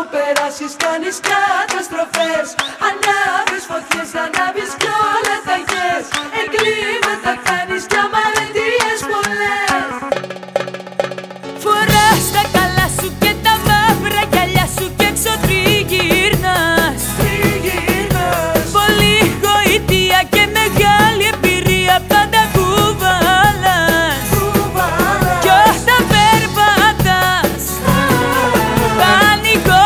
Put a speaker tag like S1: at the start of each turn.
S1: περάσεις κάνεις καταστροφές. Ανάβεις φωτιές, ανάβεις κι όλα τα γες. Εγκλήματα